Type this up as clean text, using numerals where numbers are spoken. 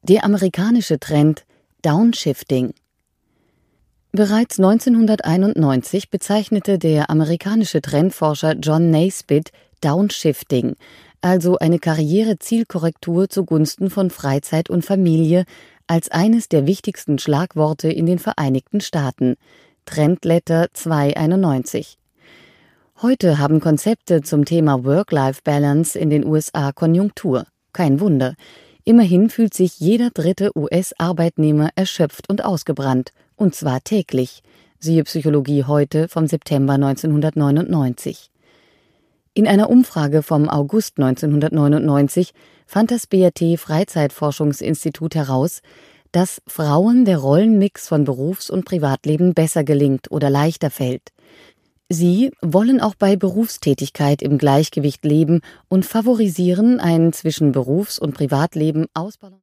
Der amerikanische Trend Downshifting. Bereits 1991 bezeichnete der amerikanische Trendforscher John Naisbitt Downshifting, also eine Karrierezielkorrektur zugunsten von Freizeit und Familie, als eines der wichtigsten Schlagworte in den Vereinigten Staaten. Trendletter 291. Heute haben Konzepte zum Thema Work-Life-Balance in den USA Konjunktur. Kein Wunder. Immerhin fühlt sich jeder dritte US-Arbeitnehmer erschöpft und ausgebrannt, und zwar täglich. Siehe Psychologie heute vom September 1999. In einer Umfrage vom August 1999 fand das BRT Freizeitforschungsinstitut heraus, dass Frauen der Rollenmix von Berufs- und Privatleben besser gelingt oder leichter fällt. Sie wollen auch bei Berufstätigkeit im Gleichgewicht leben und favorisieren ein zwischen Berufs- und Privatleben ausbalanciertes